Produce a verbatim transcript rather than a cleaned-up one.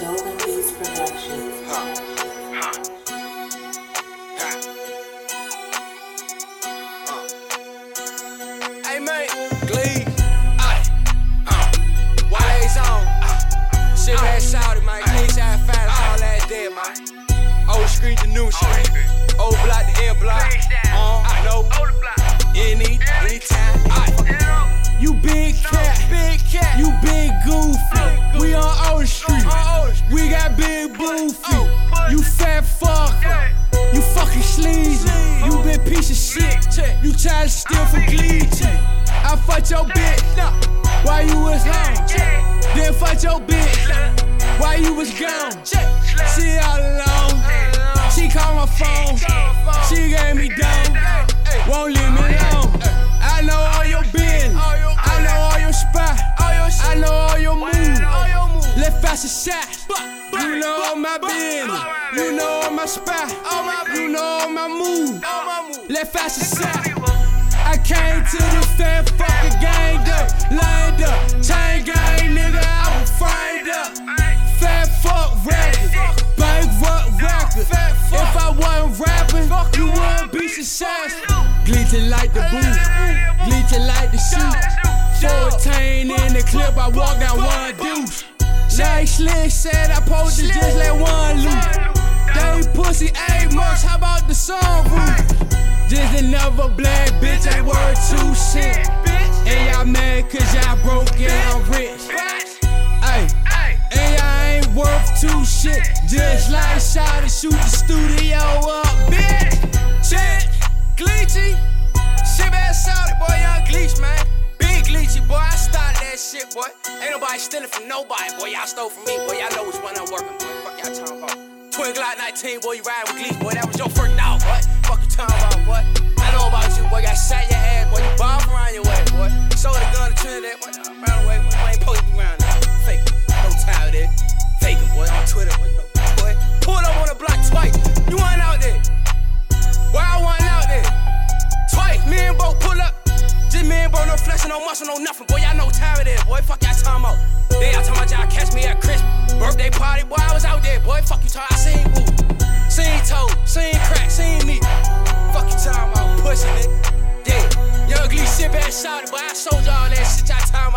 Stolen Beats Production. Huh. Huh. Huh. Uh. Hey, man. Glee. Ay. Uh. Wale's on. Uh. Shit, man, shout it, man. Glee, shot fat, all that dead, man. Old street to new street. Old block to end block. Uh, I know. Any, anytime. Ay. You big cat, Big cat. you big goofy. We on Old Street, we got big boofy. You fat fucker, you fucking sleazy. You been piece of shit, you try to steal from Glee. I fucked your bitch while you was home, then fucked your bitch while you was gone. She all alone, she called my phone, she gave me dough, won't leave me alone. I know all your business, I know all your spots, I know all your moves. Let's fast a shot. You know all my business, you know all my spot, you know all my moves. Let's fast a shot. I came to the fat fucking gang up, lined up, chain gang, nigga, I was framed up. Fat fuck rapping, bankrupt rapping. If I wasn't rapping, you wouldn't be successful. Gleeching like the booth, gleeching like the shoot. fourteen in the clip, I walk down one deuce. Like Slick said, I supposed to just let one loose. They pussy eight months, how about the sunroof? Just another black bitch, ain't worth two shit. And y'all mad cause y'all broke and I'm rich. Ay, and y'all ain't worth two shit. Just like shot to shoot the studio up, bitch. Shit, Gleechy. Shit, man, shout it, boy, young Gleech, man. Big Gleechy, boy, I started that shit, boy. Ain't nobody stealing from nobody, boy. Y'all stole from me, boy. Y'all know which one I'm working, boy. Fuck y'all talking about. Twin Glock nineteen, boy, you riding with Gleech, boy. That was your first dog, boy. Fuck you talking about, boy. I know about you, boy. Got shot your ass, boy. You bomb around your way, boy. Sold a gun to Trinidad, boy. Around the way, boy. You ain't supposed to be around there. Fake. No time with that. Faking, boy. On Twitter, boy. You know, boy. Pull up on the block twice. You wasn't out there. Boy, I wasn't out there. Twice. Me and Bo pull up. Just me and Bo, no flexing, no muscle, no nothing. Boy, y'all know what time it is, boy. Fuck y'all talking about. Then y'all talking about y'all catch me at Christmas. Birthday party, boy, I was out there, boy. Fuck you talking, I seen boo. Seen toe, seen crack, seen me. Fuck you talking about, pussy, nigga. Yeah, young Glee, shit bad shouted, boy. I sold y'all that shit y'all talking about.